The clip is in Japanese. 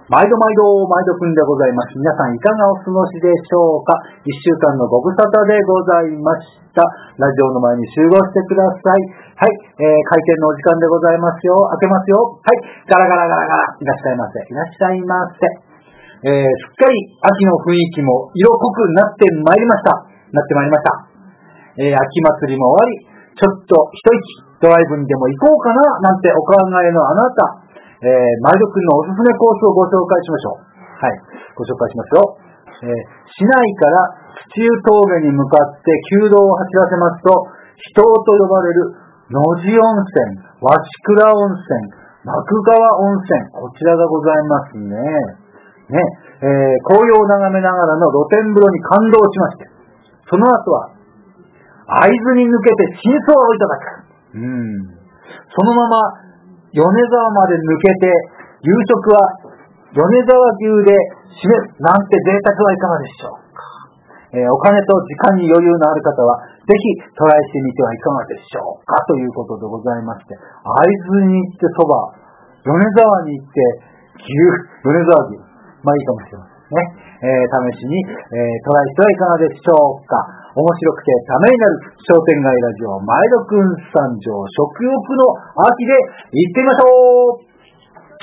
毎度くんでございます。皆さんいかがお過ごしでしょうか。一週間のご無沙汰でございました。ラジオの前に集合してください。はい、開店のお時間でございますよ。開けますよ。はい、ガラガラガラガラ。いらっしゃいませ。いらっしゃいませ。すっかり秋の雰囲気も色濃くなってまいりました。秋祭りも終わり、ちょっと一息ドライブにでも行こうかななんてお考えのあなた、前田くんのおすすめコースをご紹介しましょう。はい、ご紹介しますよ。市内から土湯峠に向かって旧道を走らせますと、秘湯と呼ばれる野地温泉、和倉温泉、幕川温泉、こちらがございますね。紅葉を眺めながらの露天風呂に感動しまして、その後は会津に抜けて真相をいただく。そのまま米沢まで抜けて、夕食は米沢牛で締めるなんて贅沢はいかがでしょうか。お金と時間に余裕のある方は、ぜひトライしてみてはいかがでしょうかということでございまして、会津に行ってそば、米沢に行って米沢牛、まあいいかもしれませんね。試しに、トライしてはいかがでしょうか。面白くてためになる商店街ラジオ、前田くん参上、食欲の秋で行ってみましょう。